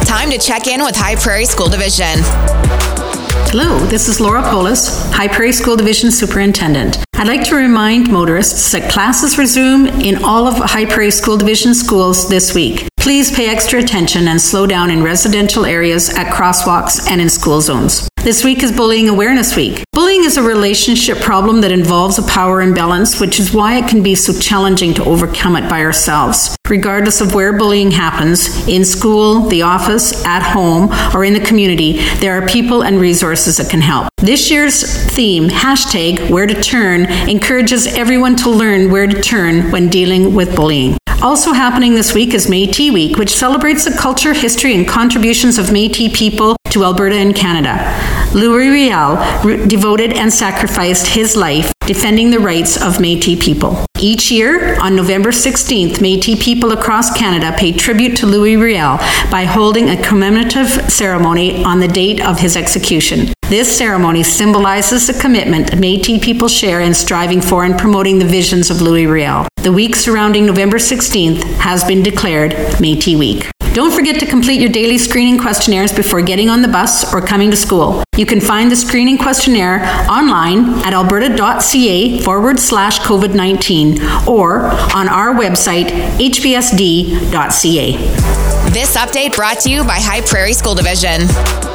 Time to check in with High Prairie School Division. Hello, this is Laura Polis, High Prairie School Division Superintendent. I'd like to remind motorists that classes resume in all of High Prairie School Division schools this week. Please pay extra attention and slow down in residential areas, at crosswalks, and in school zones. This week is Bullying Awareness Week. Bullying is a relationship problem that involves a power imbalance, which is why it can be so challenging to overcome it by ourselves. Regardless of where bullying happens, in school, the office, at home, or in the community, there are people and resources that can help. This year's theme, #WhereToTurn, encourages everyone to learn where to turn when dealing with bullying. Also happening this week is Métis Week, which celebrates the culture, history, and contributions of Métis people to Alberta and Canada. Louis Riel devoted and sacrificed his life defending the rights of Métis people. Each year, on November 16th, Métis people across Canada pay tribute to Louis Riel by holding a commemorative ceremony on the date of his execution. This ceremony symbolizes the commitment Métis people share in striving for and promoting the visions of Louis Riel. The week surrounding November 16th has been declared Métis Week. Don't forget to complete your daily screening questionnaires before getting on the bus or coming to school. You can find the screening questionnaire online at alberta.ca/COVID-19 or on our website, hbsd.ca. This update brought to you by High Prairie School Division.